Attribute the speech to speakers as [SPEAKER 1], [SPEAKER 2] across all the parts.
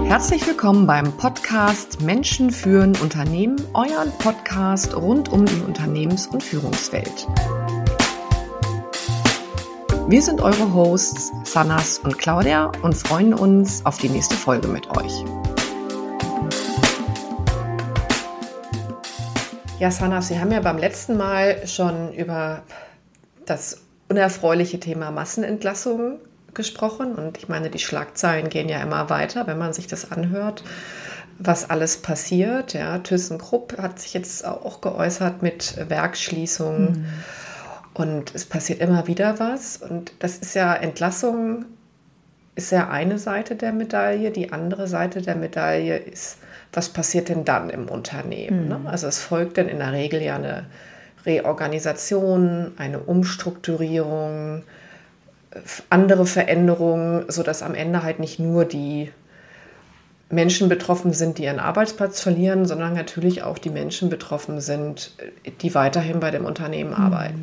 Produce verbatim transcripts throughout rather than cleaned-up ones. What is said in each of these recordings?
[SPEAKER 1] Herzlich willkommen beim Podcast Menschen führen Unternehmen, euren Podcast rund um die Unternehmens- und Führungswelt. Wir sind eure Hosts Sanas und Claudia und freuen uns auf die nächste Folge mit euch. Ja, Sanas, wir haben ja beim letzten Mal schon über das unerfreuliche Thema Massenentlassungen gesprochen und ich meine, die Schlagzeilen gehen ja immer weiter, wenn man sich das anhört, was alles passiert. Ja, ThyssenKrupp hat sich jetzt auch geäußert mit Werksschließungen mhm. und es passiert immer wieder was und das ist ja, Entlassung ist ja eine Seite der Medaille, die andere Seite der Medaille ist, was passiert denn dann im Unternehmen? Mhm. Ne? Also es folgt dann in der Regel ja eine Reorganisation, eine Umstrukturierung, andere Veränderungen, sodass am Ende halt nicht nur die Menschen betroffen sind, die ihren Arbeitsplatz verlieren, sondern natürlich auch die Menschen betroffen sind, die weiterhin bei dem Unternehmen mhm. arbeiten.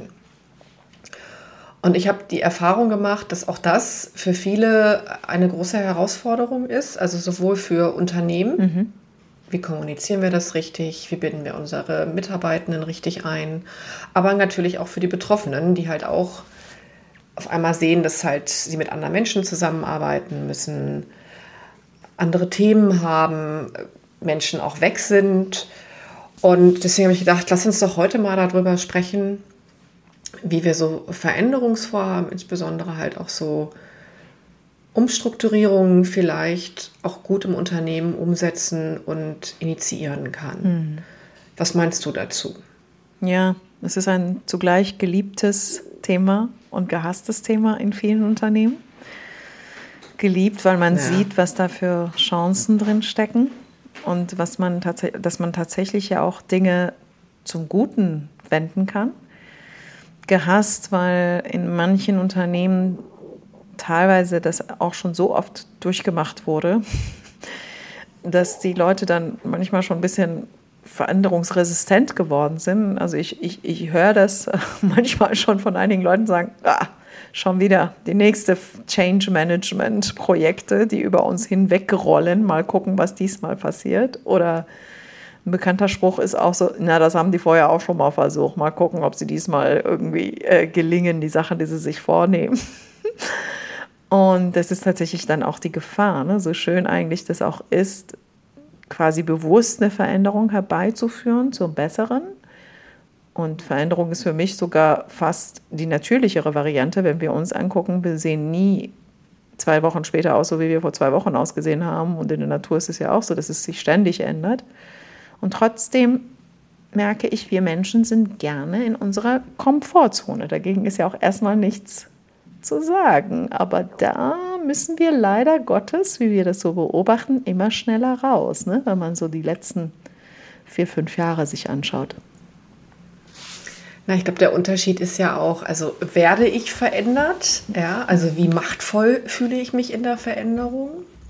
[SPEAKER 1] Und ich habe die Erfahrung gemacht, dass auch das für viele eine große Herausforderung ist, also sowohl für Unternehmen, mhm. wie kommunizieren wir das richtig, wie binden wir unsere Mitarbeitenden richtig ein, aber natürlich auch für die Betroffenen, die halt auch auf einmal sehen, dass halt sie mit anderen Menschen zusammenarbeiten müssen, andere Themen haben, Menschen auch weg sind. Und deswegen habe ich gedacht, lass uns doch heute mal darüber sprechen, wie wir so Veränderungsvorhaben, insbesondere halt auch so Umstrukturierungen vielleicht auch gut im Unternehmen umsetzen und initiieren kann. Mhm. Was meinst du dazu?
[SPEAKER 2] Ja, es ist ein zugleich geliebtes Thema und gehasstes Thema in vielen Unternehmen. Geliebt, weil man ja. sieht, was da für Chancen drin stecken und was man tats- dass man tatsächlich ja auch Dinge zum Guten wenden kann. Gehasst, weil in manchen Unternehmen teilweise das auch schon so oft durchgemacht wurde, dass die Leute dann manchmal schon ein bisschen veränderungsresistent geworden sind. Also ich, ich, ich höre das manchmal schon von einigen Leuten sagen, ah, schon wieder die nächste Change-Management-Projekte, die über uns hinwegrollen. Mal gucken, was diesmal passiert. Oder ein bekannter Spruch ist auch so, na, das haben die vorher auch schon mal versucht. Mal gucken, ob sie diesmal irgendwie äh, gelingen, die Sachen, die sie sich vornehmen. Und das ist tatsächlich dann auch die Gefahr, ne? So schön eigentlich das auch ist, quasi bewusst eine Veränderung herbeizuführen zum Besseren. Und Veränderung ist für mich sogar fast die natürlichere Variante, wenn wir uns angucken, wir sehen nie zwei Wochen später aus, so wie wir vor zwei Wochen ausgesehen haben. Und in der Natur ist es ja auch so, dass es sich ständig ändert. Und trotzdem merke ich, wir Menschen sind gerne in unserer Komfortzone. Dagegen ist ja auch erstmal nichts zu sagen. Aber da müssen wir leider Gottes, wie wir das so beobachten, immer schneller raus, ne? Wenn man so die letzten vier, fünf Jahre sich anschaut.
[SPEAKER 1] Na, ich glaube, der Unterschied ist ja auch, also werde ich verändert? Ja, also wie machtvoll fühle ich mich in der Veränderung?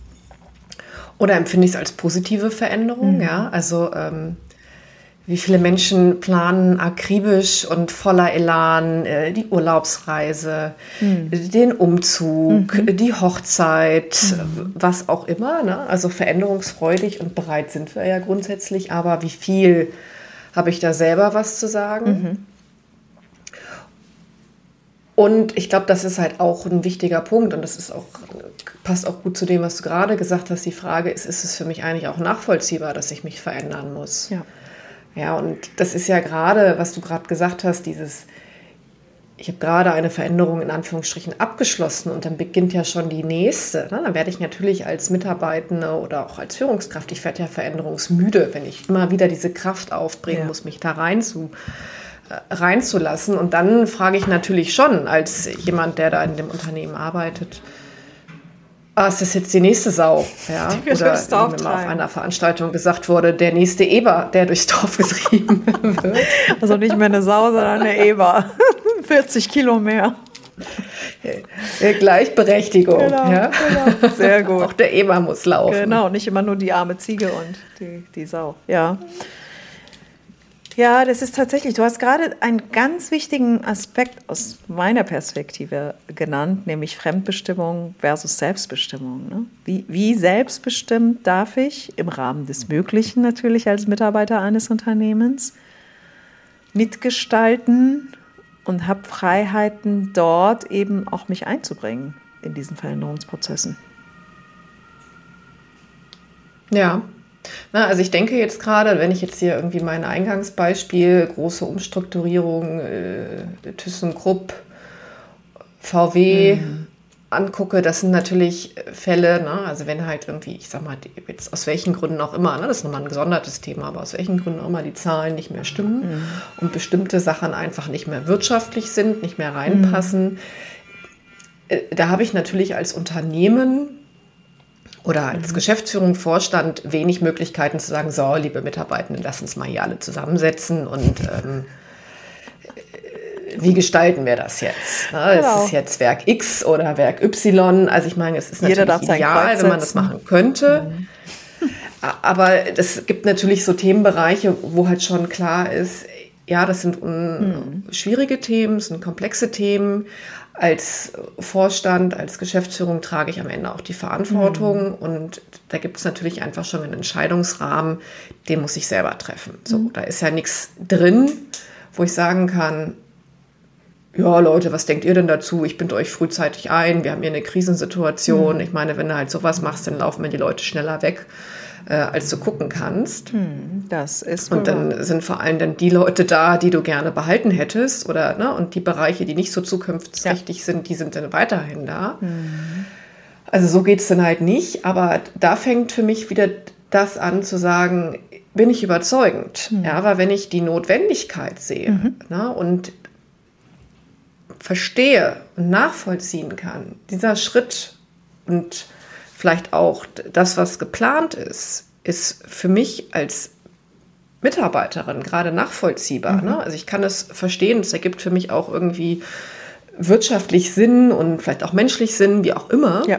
[SPEAKER 1] Oder empfinde ich es als positive Veränderung? Mhm. Ja, also ähm, wie viele Menschen planen akribisch und voller Elan äh, die Urlaubsreise, mhm. den Umzug, mhm. die Hochzeit, mhm. was auch immer. Ne? Also veränderungsfreudig und bereit sind wir ja grundsätzlich. Aber wie viel habe ich da selber was zu sagen? Mhm. Und ich glaube, das ist halt auch ein wichtiger Punkt und das ist auch, passt auch gut zu dem, was du gerade gesagt hast. Die Frage ist, ist es für mich eigentlich auch nachvollziehbar, dass ich mich verändern muss? Ja. Ja, und das ist ja gerade, was du gerade gesagt hast, dieses, ich habe gerade eine Veränderung in Anführungsstrichen abgeschlossen und dann beginnt ja schon die nächste. Ne? Dann werde ich natürlich als Mitarbeitende oder auch als Führungskraft, ich werde ja veränderungsmüde, wenn ich immer wieder diese Kraft aufbringen ja. muss, mich da rein zu, äh, reinzulassen. Und dann frage ich natürlich schon als jemand, der da in dem Unternehmen arbeitet, ah, ist das jetzt die nächste Sau? Ja? Oder wie mir mal auf einer Veranstaltung gesagt wurde, der nächste Eber, der durchs Dorf getrieben wird.
[SPEAKER 2] Also nicht mehr eine Sau, sondern eine Eber. vierzig Kilo mehr.
[SPEAKER 1] Gleichberechtigung.
[SPEAKER 2] Genau,
[SPEAKER 1] ja?
[SPEAKER 2] genau. Sehr gut.
[SPEAKER 1] Auch der Eber muss laufen.
[SPEAKER 2] Genau, nicht immer nur die arme Ziege und die, die Sau. Ja. Ja, das ist tatsächlich, du hast gerade einen ganz wichtigen Aspekt aus meiner Perspektive genannt, nämlich Fremdbestimmung versus Selbstbestimmung. Ne? Wie, wie selbstbestimmt darf ich im Rahmen des Möglichen natürlich als Mitarbeiter eines Unternehmens mitgestalten und habe Freiheiten dort eben auch mich einzubringen in diesen Veränderungsprozessen.
[SPEAKER 1] Ja. Na, also ich denke jetzt gerade, wenn ich jetzt hier irgendwie mein Eingangsbeispiel, große Umstrukturierung, äh, ThyssenKrupp, V W mhm. angucke, das sind natürlich Fälle, ne? Also wenn halt irgendwie, ich sag mal, jetzt aus welchen Gründen auch immer, ne? Das ist nochmal ein gesondertes Thema, aber aus welchen Gründen auch immer die Zahlen nicht mehr stimmen mhm. und bestimmte Sachen einfach nicht mehr wirtschaftlich sind, nicht mehr reinpassen, mhm. da habe ich natürlich als Unternehmen oder als mhm. Geschäftsführung, Vorstand wenig Möglichkeiten zu sagen, so, liebe Mitarbeitenden, lass uns mal hier alle zusammensetzen und ähm, wie gestalten wir das jetzt? Ne? Genau. Ist es jetzt Werk X oder Werk Y? Also ich meine, es ist
[SPEAKER 2] Jeder
[SPEAKER 1] natürlich ideal, wenn man das machen könnte. Mhm. Aber es gibt natürlich so Themenbereiche, wo halt schon klar ist, ja, das sind mhm. schwierige Themen, es sind komplexe Themen. Als Vorstand, als Geschäftsführung trage ich am Ende auch die Verantwortung mhm. und da gibt es natürlich einfach schon einen Entscheidungsrahmen, den muss ich selber treffen. So, mhm. da ist ja nichts drin, wo ich sagen kann, ja Leute, was denkt ihr denn dazu? Ich binde euch frühzeitig ein, wir haben hier eine Krisensituation. Mhm. Ich meine, wenn du halt sowas machst, dann laufen mir die Leute schneller weg, äh, als du gucken kannst.
[SPEAKER 2] Das ist
[SPEAKER 1] und dann wahr. Sind vor allem dann die Leute da, die du gerne behalten hättest, oder ne, und die Bereiche, die nicht so zukunftsträchtig ja. sind, die sind dann weiterhin da. Mhm. Also so geht es dann halt nicht, aber da fängt für mich wieder das an zu sagen, bin ich überzeugend, mhm. ja, aber wenn ich die Notwendigkeit sehe mhm. ne, und verstehe und nachvollziehen kann, dieser Schritt und vielleicht auch das, was geplant ist, ist für mich als Mitarbeiterin gerade nachvollziehbar. Mhm. Ne? Also ich kann es verstehen, es ergibt für mich auch irgendwie wirtschaftlich Sinn und vielleicht auch menschlich Sinn, wie auch immer. Ja.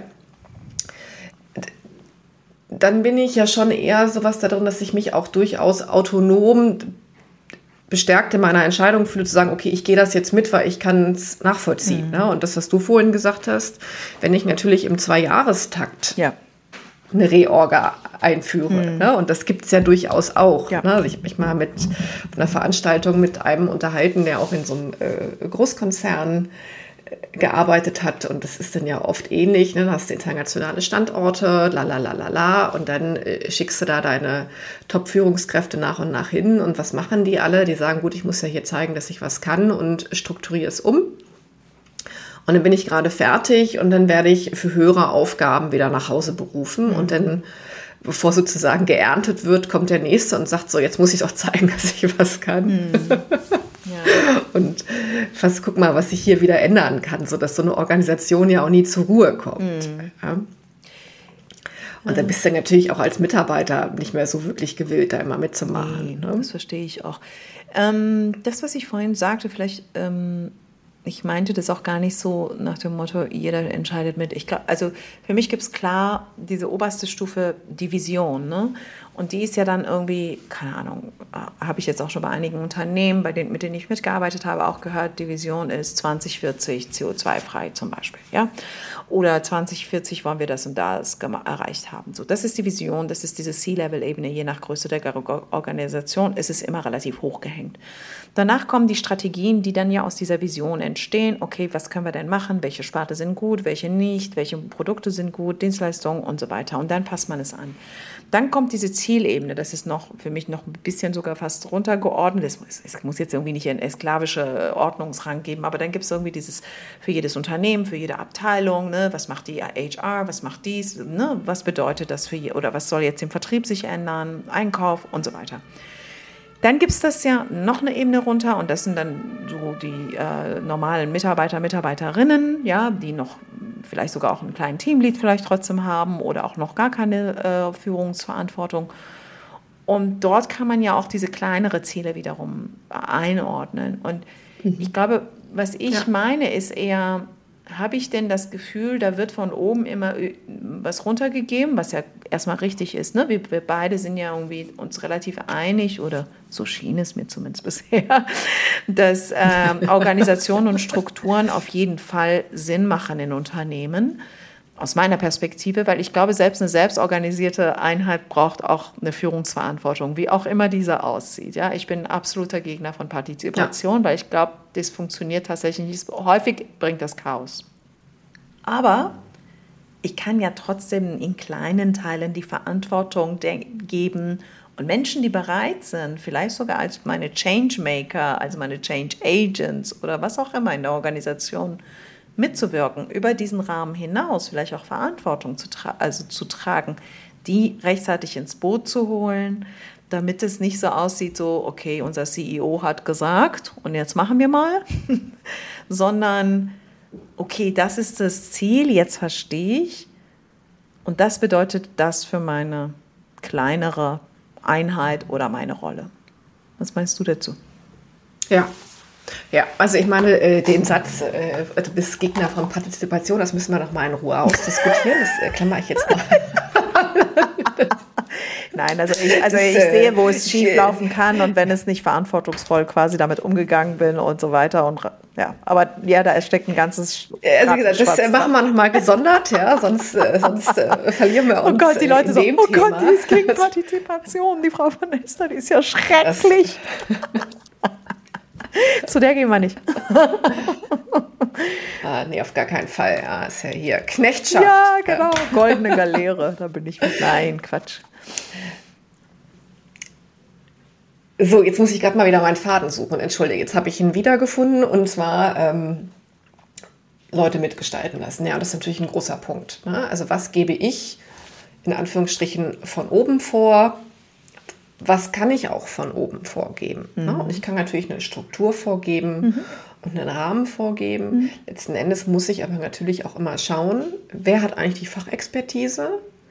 [SPEAKER 1] Dann bin ich ja schon eher sowas da drin, dass ich mich auch durchaus autonom bestärkt in meiner Entscheidung fühle, zu sagen, okay, ich gehe das jetzt mit, weil ich kann es nachvollziehen. Mhm. Ne? Und das, was du vorhin gesagt hast, wenn ich natürlich im Zweijahrestakt ja. eine Reorga einführe, mhm. ne? Und das gibt es ja durchaus auch. Ja. Ne? Also ich habe mich mal mit einer Veranstaltung mit einem unterhalten, der auch in so einem äh, Großkonzern gearbeitet hat und das ist dann ja oft ähnlich, ne? Du hast internationale Standorte, la la la la la und dann äh, schickst du da deine Top-Führungskräfte nach und nach hin und was machen die alle? Die sagen, gut, ich muss ja hier zeigen, dass ich was kann und strukturiere es um und dann bin ich gerade fertig und dann werde ich für höhere Aufgaben wieder nach Hause berufen mhm. und dann, bevor sozusagen geerntet wird, kommt der Nächste und sagt so, jetzt muss ich auch zeigen, dass ich was kann. Mhm. Ja. Und fast guck mal, was sich hier wieder ändern kann, sodass so eine Organisation ja auch nie zur Ruhe kommt. Mm. Ja. Und dann bist du natürlich auch als Mitarbeiter nicht mehr so wirklich gewillt, da immer mitzumachen.
[SPEAKER 2] Nee,
[SPEAKER 1] ne?
[SPEAKER 2] Das verstehe ich auch. Ähm, das, was ich vorhin sagte, vielleicht, ähm, ich meinte das auch gar nicht so nach dem Motto, jeder entscheidet mit. Ich glaub, also für mich gibt es klar diese oberste Stufe, die Vision, ne? Und die ist ja dann irgendwie, keine Ahnung, habe ich jetzt auch schon bei einigen Unternehmen, bei denen, mit denen ich mitgearbeitet habe, auch gehört, die Vision ist zwanzig vierzig C O zwei frei zum Beispiel, ja? Oder zwanzig vierzig wollen wir das und das erreicht haben. So, das ist die Vision, das ist diese C-Level-Ebene, je nach Größe der Organisation ist es immer relativ hoch gehängt. Danach kommen die Strategien, die dann ja aus dieser Vision entstehen. Okay, was können wir denn machen? Welche Sparte sind gut, welche nicht? Welche Produkte sind gut, Dienstleistungen und so weiter. Und dann passt man es an. Dann kommt diese Zielebene, das ist noch für mich noch ein bisschen sogar fast runtergeordnet. Es muss, es muss jetzt irgendwie nicht einen sklavischen Ordnungsrang geben, aber dann gibt es irgendwie dieses für jedes Unternehmen, für jede Abteilung, ne, was macht die H R, was macht dies, ne, was bedeutet das für je, oder was soll jetzt im Vertrieb sich ändern, Einkauf und so weiter. Dann gibt es das ja noch eine Ebene runter und das sind dann so die äh, normalen Mitarbeiter, Mitarbeiterinnen, ja, die noch vielleicht sogar auch einen kleinen Teamlead vielleicht trotzdem haben oder auch noch gar keine äh, Führungsverantwortung. Und dort kann man ja auch diese kleinere Ziele wiederum einordnen. Und mhm. ich glaube, was ich ja. meine, ist eher, habe ich denn das Gefühl, da wird von oben immer was runtergegeben, was ja erstmal richtig ist. Ne? Wir, wir beide sind ja irgendwie uns relativ einig, oder so schien es mir zumindest bisher, dass ähm, Organisationen und Strukturen auf jeden Fall Sinn machen in Unternehmen. Aus meiner Perspektive, weil ich glaube, selbst eine selbstorganisierte Einheit braucht auch eine Führungsverantwortung, wie auch immer diese aussieht. Ja, ich bin ein absoluter Gegner von Partizipation, ja. weil ich glaube, das funktioniert tatsächlich nicht. Häufig bringt das Chaos. Aber ich kann ja trotzdem in kleinen Teilen die Verantwortung geben und Menschen, die bereit sind, vielleicht sogar als meine Changemaker, also meine Change Agents oder was auch immer in der Organisation mitzuwirken, über diesen Rahmen hinaus vielleicht auch Verantwortung zu, tra- also zu tragen, die rechtzeitig ins Boot zu holen, damit es nicht so aussieht, so, okay, unser C E O hat gesagt und jetzt machen wir mal, sondern, okay, das ist das Ziel, jetzt verstehe ich und das bedeutet das für meine kleinere Einheit oder meine Rolle. Was meinst du dazu?
[SPEAKER 1] Ja. Ja, also ich meine, äh, den Satz, äh, du bist Gegner von Partizipation, das müssen wir doch mal in Ruhe ausdiskutieren. Das äh, klammer ich jetzt mal.
[SPEAKER 2] Nein, also ich, also ich sehe, wo es schief laufen kann und wenn es nicht verantwortungsvoll quasi damit umgegangen bin und so weiter. Und ja, aber ja, da steckt ein ganzes
[SPEAKER 1] Also wie gesagt, das äh, machen wir nochmal gesondert, ja, sonst, äh, sonst äh, verlieren wir uns.
[SPEAKER 2] Oh Gott, die Leute
[SPEAKER 1] in
[SPEAKER 2] so,
[SPEAKER 1] dem
[SPEAKER 2] oh
[SPEAKER 1] Thema.
[SPEAKER 2] Gott, die ist gegen Partizipation, die Frau von Esther, die ist ja schrecklich. Zu der gehen wir nicht.
[SPEAKER 1] Ah, nee, auf gar keinen Fall. Ja, ist ja hier Knechtschaft.
[SPEAKER 2] Ja, genau. Goldene Galeere. Da bin ich mit. Nein, Quatsch.
[SPEAKER 1] So, jetzt muss ich gerade mal wieder meinen Faden suchen. Entschuldige, jetzt habe ich ihn wiedergefunden. Und zwar ähm, Leute mitgestalten lassen. Ja, das ist natürlich ein großer Punkt. Ne? Also was gebe ich in Anführungsstrichen von oben vor? Was kann ich auch von oben vorgeben? Mhm. Ne? Und ich kann natürlich eine Struktur vorgeben mhm. und einen Rahmen vorgeben. Mhm. Letzten Endes muss ich aber natürlich auch immer schauen, wer hat eigentlich die Fachexpertise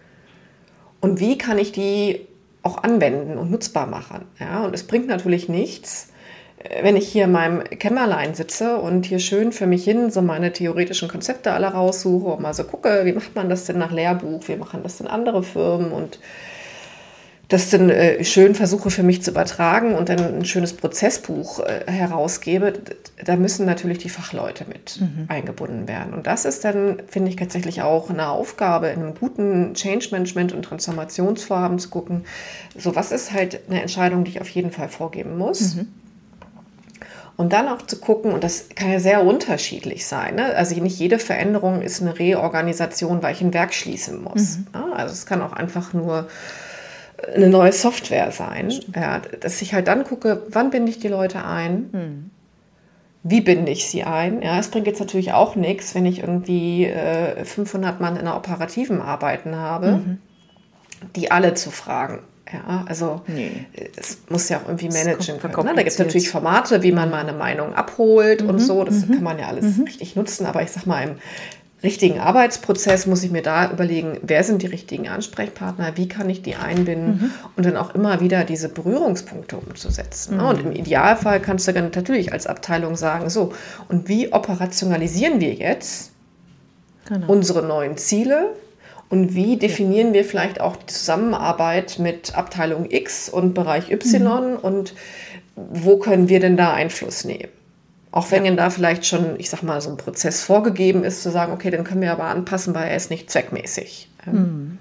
[SPEAKER 1] und wie kann ich die auch anwenden und nutzbar machen. Ja? Und es bringt natürlich nichts, wenn ich hier in meinem Kämmerlein sitze und hier schön für mich hin so meine theoretischen Konzepte alle raussuche und mal so gucke, wie macht man das denn nach Lehrbuch, wie machen das denn andere Firmen und das dann äh, schön versuche für mich zu übertragen und dann ein schönes Prozessbuch äh, herausgebe, da müssen natürlich die Fachleute mit mhm. eingebunden werden. Und das ist dann, finde ich, tatsächlich auch eine Aufgabe in einem guten Change-Management- und Transformationsvorhaben zu gucken, so was ist halt eine Entscheidung, die ich auf jeden Fall vorgeben muss. Mhm. Und dann auch zu gucken, und das kann ja sehr unterschiedlich sein, ne? Also nicht jede Veränderung ist eine Reorganisation, weil ich ein Werk schließen muss. Mhm. Ja, also es kann auch einfach nur eine neue Software sein, ja, dass ich halt dann gucke, wann binde ich die Leute ein, hm. wie binde ich sie ein. Ja, es bringt jetzt natürlich auch nichts, wenn ich irgendwie äh, fünfhundert Mann in einer operativen Arbeiten habe, mhm. die alle zu fragen. Ja, also nee. es muss ja auch irgendwie managen können. Ne? Da gibt es natürlich Formate, wie man mal eine Meinung abholt mhm. und so, das mhm. kann man ja alles mhm. richtig nutzen, aber ich sag mal, im richtigen Arbeitsprozess muss ich mir da überlegen, wer sind die richtigen Ansprechpartner, wie kann ich die einbinden mhm. und dann auch immer wieder diese Berührungspunkte umzusetzen. Mhm. Und im Idealfall kannst du dann natürlich als Abteilung sagen, so, und wie operationalisieren wir jetzt genau. unsere neuen Ziele und wie definieren ja. wir vielleicht auch die Zusammenarbeit mit Abteilung X und Bereich Y mhm. und wo können wir denn da Einfluss nehmen? Auch wenn ja. da vielleicht schon, ich sag mal, so ein Prozess vorgegeben ist, zu sagen, okay, den können wir aber anpassen, weil er ist nicht zweckmäßig. Mhm.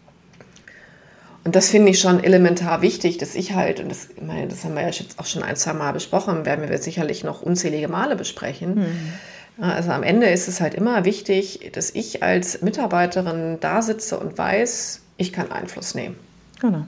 [SPEAKER 1] Und das finde ich schon elementar wichtig, dass ich halt, und das, ich meine, das haben wir ja jetzt auch schon ein, zwei Mal besprochen, werden wir sicherlich noch unzählige Male besprechen. Mhm. Also am Ende ist es halt immer wichtig, dass ich als Mitarbeiterin da sitze und weiß, ich kann Einfluss nehmen.
[SPEAKER 2] Genau.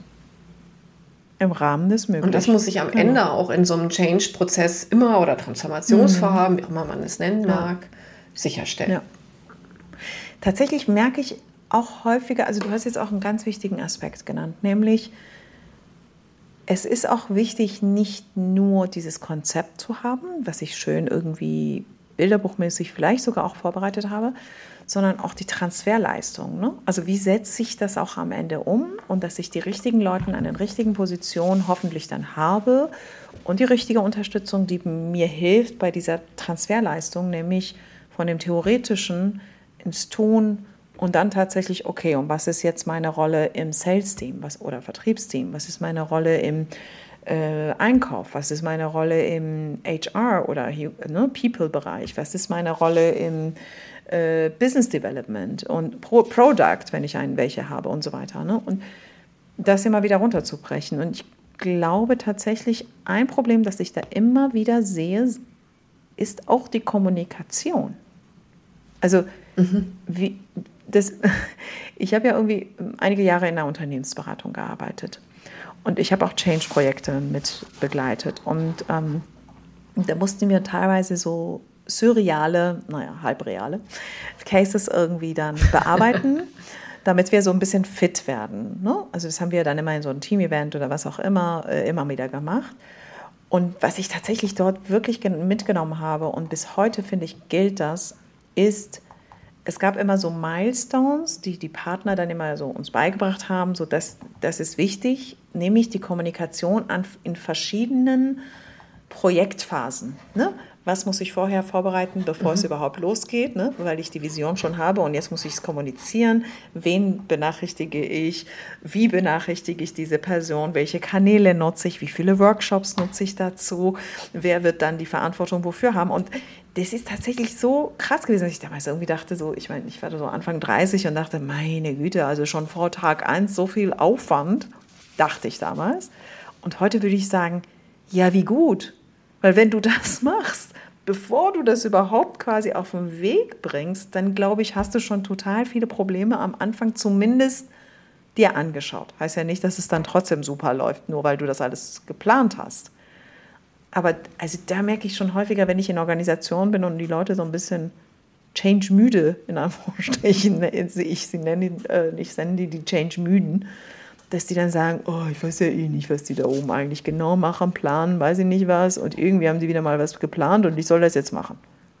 [SPEAKER 2] Im Rahmen des Möglichen.
[SPEAKER 1] Und das muss ich am Ende ja. auch in so einem Change-Prozess immer oder Transformationsvorhaben, mhm. wie auch immer man es nennen mag, ja. sicherstellen. Ja.
[SPEAKER 2] Tatsächlich merke ich auch häufiger, also du hast jetzt auch einen ganz wichtigen Aspekt genannt, nämlich es ist auch wichtig, nicht nur dieses Konzept zu haben, was ich schön irgendwie bilderbuchmäßig vielleicht sogar auch vorbereitet habe, sondern auch die Transferleistung. Ne? Also wie setze ich das auch am Ende um und dass ich die richtigen Leute an den richtigen Positionen hoffentlich dann habe und die richtige Unterstützung, die mir hilft bei dieser Transferleistung, nämlich von dem Theoretischen ins Tun Und dann tatsächlich, okay, und was ist jetzt meine Rolle im Sales-Team was, oder Vertriebsteam? Was ist meine Rolle im äh, Einkauf? Was ist meine Rolle im H R oder ne, People-Bereich? Was ist meine Rolle im äh, Business Development und Pro Product, wenn ich einen welche habe und so weiter. Ne? Und das immer wieder runterzubrechen. Und ich glaube tatsächlich, ein Problem, das ich da immer wieder sehe, ist auch die Kommunikation. Also, mhm. wie, das, ich habe ja irgendwie einige Jahre in der Unternehmensberatung gearbeitet und ich habe auch Change-Projekte mit begleitet und ähm, da mussten wir teilweise so surreale, naja, halbreale Cases irgendwie dann bearbeiten, damit wir so ein bisschen fit werden. Ne? Also das haben wir dann immer in so einem Team-Event oder was auch immer, äh, immer wieder gemacht. Und was ich tatsächlich dort wirklich mitgenommen habe und bis heute, finde ich, gilt das, ist, es gab immer so Milestones, die die Partner dann immer so uns beigebracht haben, so dass das ist wichtig, nämlich die Kommunikation an, in verschiedenen Projektphasen. Ne? Was muss ich vorher vorbereiten, bevor mhm. es überhaupt losgeht, ne? Weil ich die Vision schon habe und jetzt muss ich es kommunizieren. Wen benachrichtige ich? Wie benachrichtige ich diese Person? Welche Kanäle nutze ich? Wie viele Workshops nutze ich dazu? Wer wird dann die Verantwortung wofür haben? Und das ist tatsächlich so krass gewesen, dass ich damals irgendwie dachte, so, ich meine, ich war so Anfang dreißig und dachte, meine Güte, also schon vor Tag eins so viel Aufwand, dachte ich damals. Und heute würde ich sagen, ja, wie gut. Weil wenn du das machst, bevor du das überhaupt quasi auf den Weg bringst, dann glaube ich, hast du schon total viele Probleme am Anfang zumindest dir angeschaut. Heißt ja nicht, dass es dann trotzdem super läuft, nur weil du das alles geplant hast. Aber also da merke ich schon häufiger, wenn ich in Organisationen bin und die Leute so ein bisschen change-müde, in Anführungsstrichen, ich sie nenne, äh, ich nenne die die change-müden, dass die dann sagen, oh, ich weiß ja eh nicht, was die da oben eigentlich genau machen, planen, weiß ich nicht was. Und irgendwie haben die wieder mal was geplant und ich soll das jetzt machen.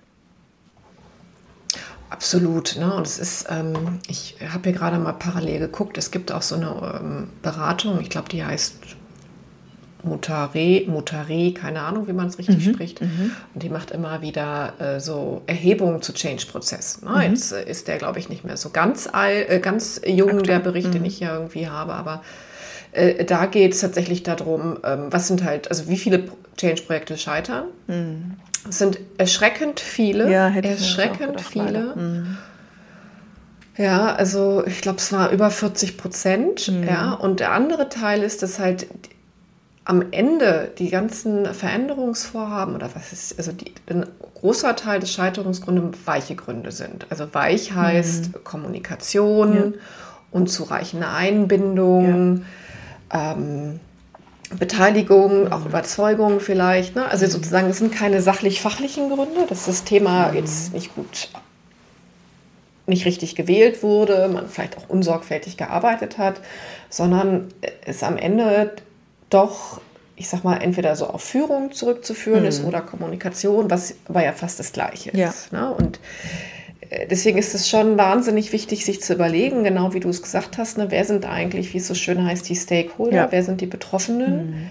[SPEAKER 1] Absolut. Ne? Und es ist, ähm, ich habe hier gerade mal parallel geguckt, es gibt auch so eine ähm, Beratung, ich glaube, die heißt Mutare, Mutare, keine Ahnung, wie man es richtig mhm, spricht. Mhm. Und die macht immer wieder äh, so Erhebungen zu Change-Prozess. Ne? Mhm. Jetzt äh, ist der, glaube ich, nicht mehr so ganz, all, äh, ganz jung, Aktuell. Der Bericht, mhm. den ich ja irgendwie habe. Aber äh, da geht es tatsächlich darum, ähm, was sind halt, also wie viele Change-Projekte scheitern. Mhm. Es sind erschreckend viele.
[SPEAKER 2] Ja,
[SPEAKER 1] erschreckend viele. Mhm. Ja, also ich glaube, es war über vierzig Prozent. Mhm. Ja, und der andere Teil ist, dass halt am Ende die ganzen Veränderungsvorhaben oder was ist, also die, ein großer Teil des Scheiterungsgründe weiche Gründe sind. Also weich heißt mhm. Kommunikation, ja. unzureichende Einbindung, ja. ähm, Beteiligung, mhm. auch Überzeugung vielleicht. Ne? Also mhm. sozusagen, das sind keine sachlich-fachlichen Gründe, dass das Thema mhm. jetzt nicht gut, nicht richtig gewählt wurde, man vielleicht auch unsorgfältig gearbeitet hat, sondern es am Ende doch, ich sag mal, entweder so auf Führung zurückzuführen mhm. ist oder Kommunikation, was aber ja fast das Gleiche ist. Ja. Ne? Und deswegen ist es schon wahnsinnig wichtig, sich zu überlegen, genau wie du es gesagt hast, ne, wer sind eigentlich, wie es so schön heißt, die Stakeholder, ja. wer sind die Betroffenen? Mhm.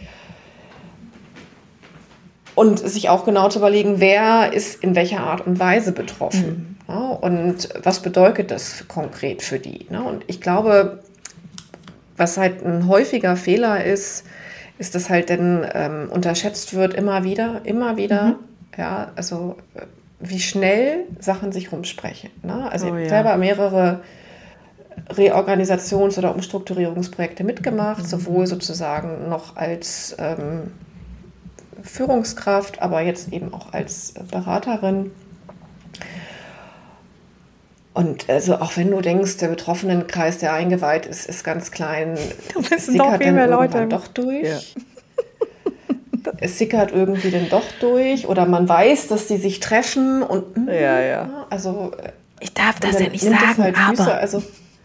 [SPEAKER 1] Und sich auch genau zu überlegen, wer ist in welcher Art und Weise betroffen. Mhm. Ja? Und was bedeutet das konkret für die? Ne? Und ich glaube, was halt ein häufiger Fehler ist, ist, dass halt dann ähm, unterschätzt wird immer wieder, immer wieder, mhm. ja, also äh, wie schnell Sachen sich rumsprechen. Ne? Also oh, ich habe ja. selber mehrere Reorganisations- oder Umstrukturierungsprojekte mitgemacht, mhm. sowohl sozusagen noch als ähm, Führungskraft, aber jetzt eben auch als Beraterin. Und also auch wenn du denkst, der Betroffenenkreis, der eingeweiht ist, ist ganz klein, es sickert dann irgendwann doch durch. Ja. Es sickert irgendwie dann doch durch oder man weiß, dass die sich treffen und
[SPEAKER 2] ja, ja.
[SPEAKER 1] Also
[SPEAKER 2] ich darf das ja nicht sagen, halt aber Füße,
[SPEAKER 1] also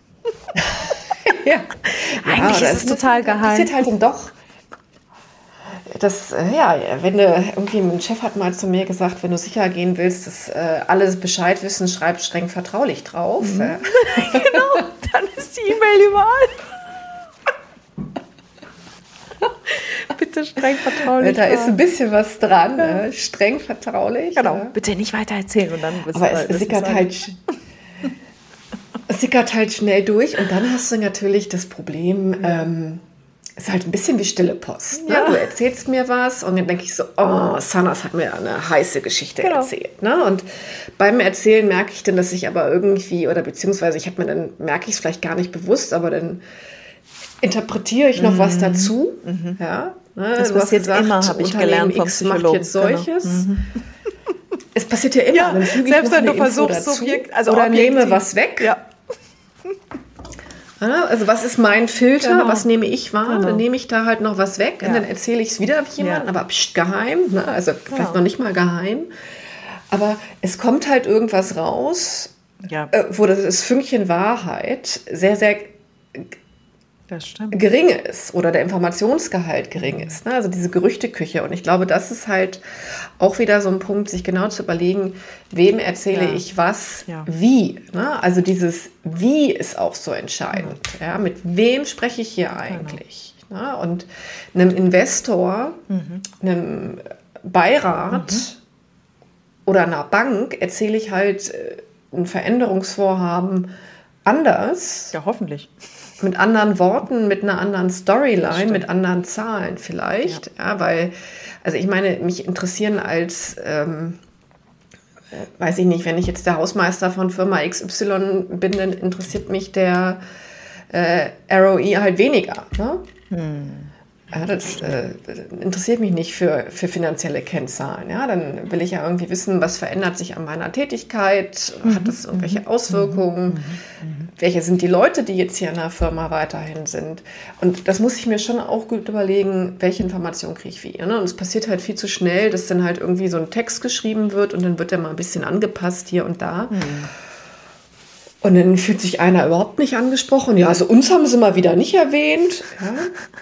[SPEAKER 1] ja.
[SPEAKER 2] Eigentlich ja, ist es total geheim. Das
[SPEAKER 1] passiert halt dann doch. Das, ja, wenn du, irgendwie ein Chef hat mal zu mir gesagt, wenn du sicher gehen willst, dass äh, alles Bescheid wissen, schreib streng vertraulich drauf. Mhm. Äh.
[SPEAKER 2] Genau, dann ist die E-Mail überall. Bitte streng vertraulich.
[SPEAKER 1] Da ist ein bisschen was dran, ja. äh, streng vertraulich.
[SPEAKER 2] Genau,
[SPEAKER 1] ja.
[SPEAKER 2] Bitte nicht weiter erzählen. Und dann
[SPEAKER 1] Aber es, es sickert halt, Es sickert halt schnell durch und dann hast du natürlich das Problem, ähm, es ist halt ein bisschen wie stille Post. Ne?
[SPEAKER 2] Ja.
[SPEAKER 1] Du erzählst mir was und dann denke ich so, oh, Sanas hat mir eine heiße Geschichte
[SPEAKER 2] Genau.
[SPEAKER 1] erzählt. Ne? Und beim Erzählen merke ich dann, dass ich aber irgendwie, oder beziehungsweise ich habe mir dann, merke ich es vielleicht gar nicht bewusst, aber dann interpretiere ich noch mhm. was dazu. Mhm. Ja? Ne?
[SPEAKER 2] Das
[SPEAKER 1] du hast
[SPEAKER 2] passiert
[SPEAKER 1] gesagt,
[SPEAKER 2] immer, habe ich gelernt vom
[SPEAKER 1] X macht
[SPEAKER 2] Psychologen.
[SPEAKER 1] jetzt solches.
[SPEAKER 2] Genau. Mhm.
[SPEAKER 1] Es passiert ja immer.
[SPEAKER 2] Ja,
[SPEAKER 1] dann füge ich
[SPEAKER 2] selbst
[SPEAKER 1] noch
[SPEAKER 2] wenn du
[SPEAKER 1] eine Info
[SPEAKER 2] versuchst,
[SPEAKER 1] dazu
[SPEAKER 2] Subjekt, also
[SPEAKER 1] oder
[SPEAKER 2] objektiv.
[SPEAKER 1] nehme was weg.
[SPEAKER 2] Ja.
[SPEAKER 1] Ja, also was ist mein Filter,
[SPEAKER 2] Genau.
[SPEAKER 1] was nehme ich wahr,
[SPEAKER 2] Genau.
[SPEAKER 1] dann nehme ich da halt noch was weg
[SPEAKER 2] Ja.
[SPEAKER 1] und dann erzähle ich es wieder jemandem,
[SPEAKER 2] Ja.
[SPEAKER 1] aber pst, geheim, ne? Also
[SPEAKER 2] Genau.
[SPEAKER 1] vielleicht noch nicht mal geheim. Aber es kommt halt irgendwas raus,
[SPEAKER 2] Ja,
[SPEAKER 1] äh, wo das, das Fünkchen Wahrheit sehr, sehr
[SPEAKER 2] das stimmt.
[SPEAKER 1] gering ist oder der Informationsgehalt gering ist. Ne? Also diese Gerüchteküche. Und ich glaube, das ist halt auch wieder so ein Punkt, sich genau zu überlegen, wem erzähle
[SPEAKER 2] Ja.
[SPEAKER 1] ich was,
[SPEAKER 2] Ja.
[SPEAKER 1] wie. Ne? Also dieses Wie ist auch so entscheidend. Ja. Ja? Mit wem spreche ich hier eigentlich? Genau. Ne? Und einem Investor, mhm. einem Beirat mhm. oder einer Bank erzähle ich halt ein Veränderungsvorhaben anders.
[SPEAKER 2] Ja, hoffentlich.
[SPEAKER 1] Mit anderen Worten, mit einer anderen Storyline, mit anderen Zahlen vielleicht. Ja. Ja, weil, also ich meine, mich interessieren als, ähm, äh, weiß ich nicht, wenn ich jetzt der Hausmeister von Firma X Y bin, dann interessiert mich der äh, R O I halt weniger. Ne? Hm. Ja, das äh, interessiert mich nicht für, für finanzielle Kennzahlen. Ja? Dann will ich ja irgendwie wissen, was verändert sich an meiner Tätigkeit, mhm. hat das irgendwelche Auswirkungen, mhm. welche sind die Leute, die jetzt hier in der Firma weiterhin sind. Und das muss ich mir schon auch gut überlegen, welche Informationen kriege ich wie. Ne? Und es passiert halt viel zu schnell, dass dann halt irgendwie so ein Text geschrieben wird und dann wird der mal ein bisschen angepasst hier und da. Mhm. Und dann fühlt sich einer überhaupt nicht angesprochen. Ja, also uns haben sie mal wieder nicht erwähnt. Ja.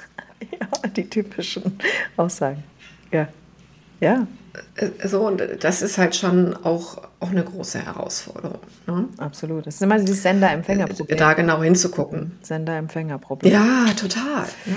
[SPEAKER 2] Ja, die typischen Aussagen. Ja. Ja.
[SPEAKER 1] So, und das ist halt schon auch, auch eine große Herausforderung. Ne?
[SPEAKER 2] Absolut. Das ist immer dieses Sender-Empfänger-Problem.
[SPEAKER 1] Da genau hinzugucken.
[SPEAKER 2] Sender-Empfänger-Problem.
[SPEAKER 1] Ja, total. Ne?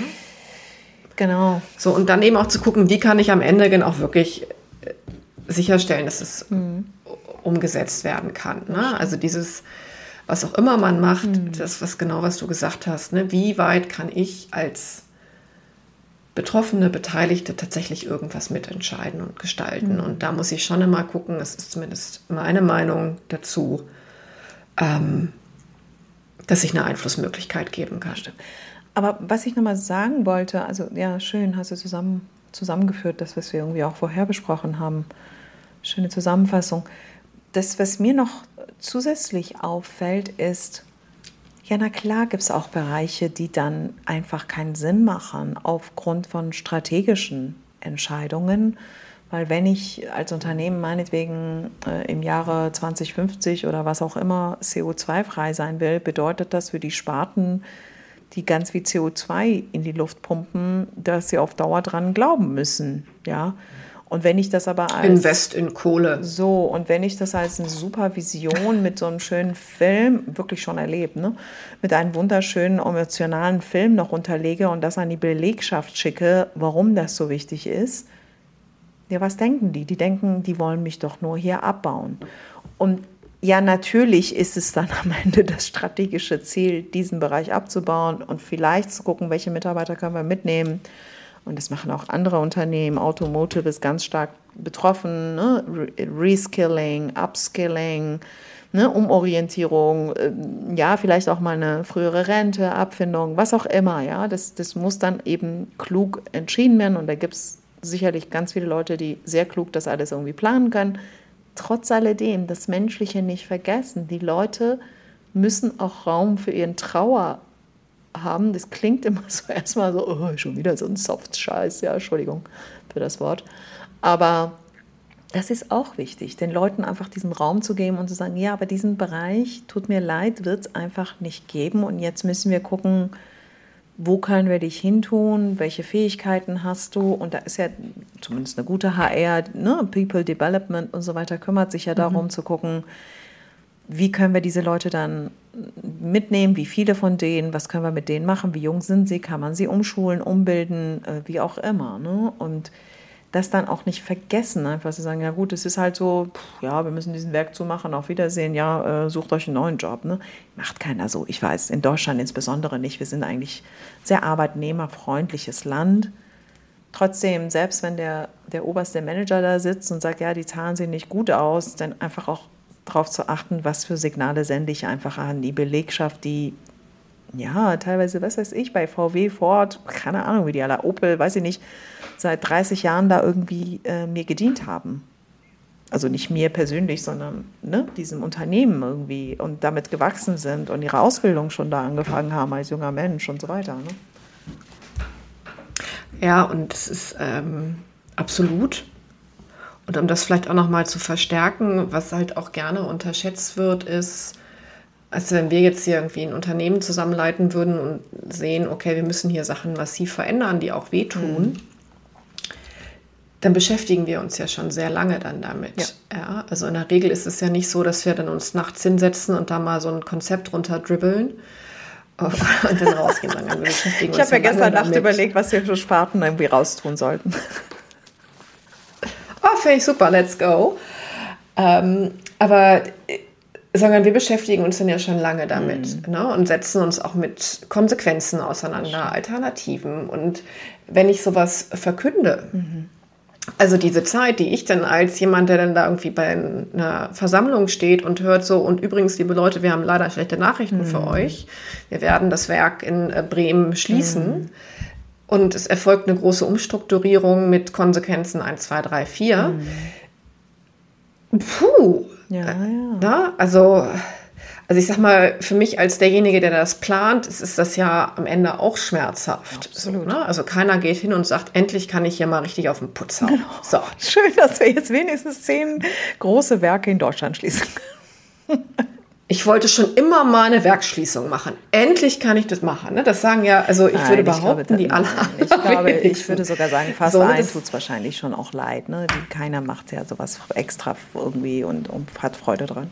[SPEAKER 2] Genau.
[SPEAKER 1] So, und dann eben auch zu gucken, wie kann ich am Ende genau auch wirklich sicherstellen, dass es mhm. umgesetzt werden kann. Ne? Also dieses, was auch immer man macht, mhm. das, was genau, was du gesagt hast, ne? Wie weit kann ich als Betroffene, Beteiligte tatsächlich irgendwas mitentscheiden und gestalten. Mhm. Und da muss ich schon immer gucken, das ist zumindest meine Meinung dazu, ähm, dass ich eine Einflussmöglichkeit geben kann.
[SPEAKER 2] Aber was ich nochmal sagen wollte, also ja, schön, hast du zusammen, zusammengeführt, das, was wir irgendwie auch vorher besprochen haben. Schöne Zusammenfassung. Das, was mir noch zusätzlich auffällt, ist, ja, na klar gibt es auch Bereiche, die dann einfach keinen Sinn machen aufgrund von strategischen Entscheidungen. Weil wenn ich als Unternehmen meinetwegen äh, im Jahre zwanzig fünfzig oder was auch immer C O zwei frei sein will, bedeutet das für die Sparten, die ganz wie C O zwei in die Luft pumpen, dass sie auf Dauer dran glauben müssen. Ja. Und wenn ich das aber als
[SPEAKER 1] Invest in Kohle.
[SPEAKER 2] So, und wenn ich das als eine Supervision mit so einem schönen Film, wirklich schon erlebt, ne, mit einem wunderschönen emotionalen Film noch unterlege und das an die Belegschaft schicke, warum das so wichtig ist, ja, was denken die? Die denken, die wollen mich doch nur hier abbauen. Und ja, natürlich ist es dann am Ende das strategische Ziel, diesen Bereich abzubauen und vielleicht zu gucken, welche Mitarbeiter können wir mitnehmen. Und das machen auch andere Unternehmen. Automotive ist ganz stark betroffen. Ne? Reskilling, Upskilling, ne? Umorientierung, ja, vielleicht auch mal eine frühere Rente, Abfindung, was auch immer. Ja? Das, das muss dann eben klug entschieden werden. Und da gibt es sicherlich ganz viele Leute, die sehr klug das alles irgendwie planen können. Trotz alledem, das Menschliche nicht vergessen. Die Leute müssen auch Raum für ihren Trauer haben. Das klingt immer so erstmal so, oh, schon wieder so ein Soft-Scheiß, ja, Entschuldigung für das Wort. Aber das ist auch wichtig, den Leuten einfach diesen Raum zu geben und zu sagen, ja, aber diesen Bereich, tut mir leid, wird es einfach nicht geben und jetzt müssen wir gucken, wo können wir dich hintun, welche Fähigkeiten hast du und da ist ja zumindest eine gute H R, ne, People Development und so weiter, kümmert sich ja darum mhm. zu gucken, wie können wir diese Leute dann mitnehmen, wie viele von denen, was können wir mit denen machen, wie jung sind sie, kann man sie umschulen, umbilden, äh, wie auch immer. Ne? Und das dann auch nicht vergessen, einfach zu sagen, ja gut, es ist halt so, pff, ja, wir müssen diesen Werk zumachen, auf Wiedersehen, ja, äh, sucht euch einen neuen Job. Ne? Macht keiner so, ich weiß, in Deutschland insbesondere nicht. Wir sind eigentlich ein sehr arbeitnehmerfreundliches Land. Trotzdem, selbst wenn der, der oberste Manager da sitzt und sagt, ja, die Zahlen sehen nicht gut aus, dann einfach auch darauf zu achten, was für Signale sende ich einfach an die Belegschaft, die ja, teilweise, was weiß ich, bei V W, Ford, keine Ahnung, wie die alle, Opel, weiß ich nicht, seit dreißig Jahren da irgendwie äh, mir gedient haben. Also nicht mir persönlich, sondern ne, diesem Unternehmen irgendwie und damit gewachsen sind und ihre Ausbildung schon da angefangen haben als junger Mensch und so weiter. Ne?
[SPEAKER 1] Ja, und es ist ähm, absolut. Und um das vielleicht auch nochmal zu verstärken, was halt auch gerne unterschätzt wird, ist, also wenn wir jetzt hier irgendwie ein Unternehmen zusammenleiten würden und sehen, okay, wir müssen hier Sachen massiv verändern, die auch wehtun, mhm. dann beschäftigen wir uns ja schon sehr lange dann damit. Ja. Ja, also in der Regel ist es ja nicht so, dass wir dann uns nachts hinsetzen und da mal so ein Konzept runter dribbeln und dann rausgehen. Sagen, wir beschäftigen uns
[SPEAKER 2] ich habe ja
[SPEAKER 1] ja
[SPEAKER 2] gestern Nacht überlegt, was wir für Sparten irgendwie raustun sollten.
[SPEAKER 1] Oh, finde ich super, let's go. Ähm, aber sondern wir beschäftigen uns dann ja schon lange damit, mhm. ne, und setzen uns auch mit Konsequenzen auseinander, Alternativen. Und wenn ich sowas verkünde, mhm. also diese Zeit, die ich dann als jemand, der dann da irgendwie bei einer Versammlung steht und hört so, und übrigens, liebe Leute, wir haben leider schlechte Nachrichten mhm. für euch. Wir werden das Werk in Bremen schließen. Mhm. Und es erfolgt eine große Umstrukturierung mit Konsequenzen eins, zwei, drei, vier. Mhm. Puh.
[SPEAKER 2] Ja, ja.
[SPEAKER 1] Na, also, also ich sag mal, für mich als derjenige, der das plant, ist, ist das ja am Ende auch schmerzhaft.
[SPEAKER 2] Absolut.
[SPEAKER 1] So, ne? Also keiner geht hin und sagt, endlich kann ich hier mal richtig auf den Putz hauen. Genau. So.
[SPEAKER 2] Schön, dass wir jetzt wenigstens zehn große Werke in Deutschland schließen.
[SPEAKER 1] Ich wollte schon immer mal eine Werksschließung machen. Endlich kann ich das machen. Ne? Das sagen ja, also ich
[SPEAKER 2] nein,
[SPEAKER 1] würde
[SPEAKER 2] ich
[SPEAKER 1] behaupten,
[SPEAKER 2] glaube,
[SPEAKER 1] die alle.
[SPEAKER 2] Ich glaube, ich würde sogar sagen, fast
[SPEAKER 1] so,
[SPEAKER 2] allen tut es wahrscheinlich schon auch leid. Ne? Die, keiner macht ja sowas extra irgendwie und, und hat Freude dran.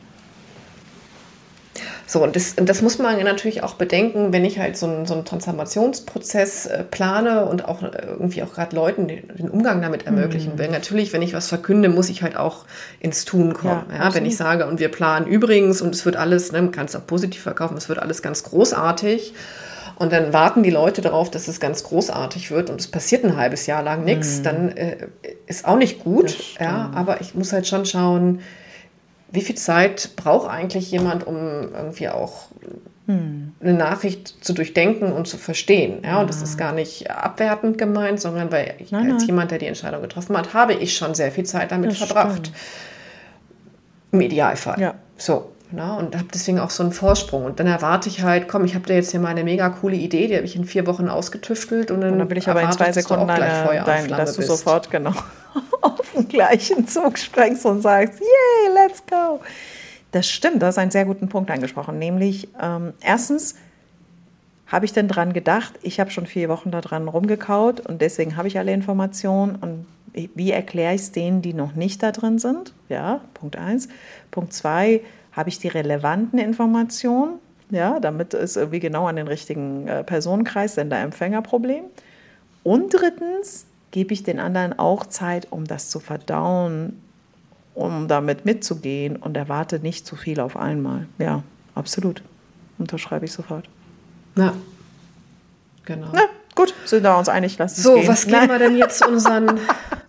[SPEAKER 1] So, und das, und das muss man natürlich auch bedenken, wenn ich halt so einen, so einen Transformationsprozess äh, plane und auch äh, irgendwie auch gerade Leuten den, den Umgang damit ermöglichen will. Mhm. Natürlich, wenn ich was verkünde, muss ich halt auch ins Tun kommen. Ja, ja, wenn ich sage, und wir planen übrigens, und es wird alles, ne, man kann es auch positiv verkaufen, es wird alles ganz großartig. Und dann warten die Leute darauf, dass es ganz großartig wird und es passiert ein halbes Jahr lang nichts, mhm. dann äh, ist auch nicht gut. Ja, aber ich muss halt schon schauen, wie viel Zeit braucht eigentlich jemand, um irgendwie auch hm. eine Nachricht zu durchdenken und zu verstehen? Ja, und das ist gar nicht abwertend gemeint, sondern weil ich nein, als nein. jemand, der die Entscheidung getroffen hat, habe ich schon sehr viel Zeit damit das verbracht. Stimmt. Im Idealfall. Ja. So. Na, und habe deswegen auch so einen Vorsprung. Und dann erwarte ich halt, komm, ich habe da jetzt hier mal eine mega coole Idee, die habe ich in vier Wochen ausgetüftelt. Und dann,
[SPEAKER 2] und dann will ich aber in zwei Sekunden, dass du, deine, dein, dass du sofort genau auf den gleichen Zug sprengst und sagst, yay, let's go. Das stimmt, du hast einen sehr guten Punkt angesprochen. Nämlich, ähm, erstens habe ich dann dran gedacht, ich habe schon vier Wochen da dran rumgekaut und deswegen habe ich alle Informationen. Und wie erkläre ich es denen, die noch nicht da drin sind? Ja, Punkt eins. Punkt zwei, habe ich die relevanten Informationen, ja, damit ist irgendwie genau an den richtigen äh, Personenkreis, Sender-Empfänger-Problem. Und drittens gebe ich den anderen auch Zeit, um das zu verdauen, um damit mitzugehen und erwarte nicht zu viel auf einmal. Ja, absolut. Unterschreibe ich sofort.
[SPEAKER 1] Ja, genau.
[SPEAKER 2] Na, gut, sind wir uns einig, lass es
[SPEAKER 1] so,
[SPEAKER 2] gehen.
[SPEAKER 1] So, was geben wir denn jetzt unseren...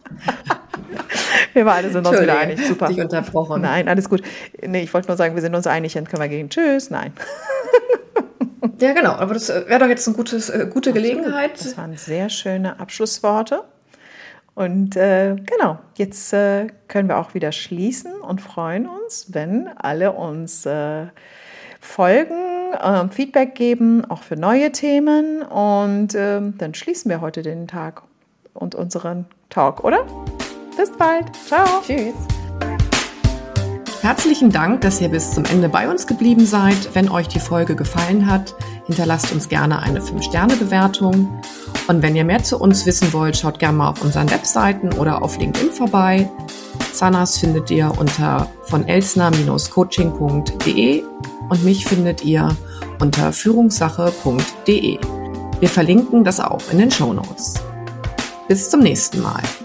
[SPEAKER 2] Wir beide sind uns wieder einig. Super.
[SPEAKER 1] Dich unterbrochen.
[SPEAKER 2] Nein, alles gut. Nee, ich wollte nur sagen, wir sind uns einig, dann können wir gehen. Tschüss. Nein.
[SPEAKER 1] Ja, genau. Aber das wäre doch jetzt eine gutes, äh, gute Gelegenheit.
[SPEAKER 2] Das waren sehr schöne Abschlussworte. Und äh, genau, jetzt äh, können wir auch wieder schließen und freuen uns, wenn alle uns äh, folgen, äh, Feedback geben, auch für neue Themen. Und äh, dann schließen wir heute den Tag und unseren Talk, oder? Bis bald. Ciao.
[SPEAKER 1] Tschüss. Herzlichen Dank, dass ihr bis zum Ende bei uns geblieben seid. Wenn euch die Folge gefallen hat, hinterlasst uns gerne eine fünf Sterne Bewertung. Und wenn ihr mehr zu uns wissen wollt, schaut gerne mal auf unseren Webseiten oder auf LinkedIn vorbei. Zanas findet ihr unter von elsner Bindestrich coaching punkt de und mich findet ihr unter führungssache punkt de. Wir verlinken das auch in den Shownotes. Bis zum nächsten Mal.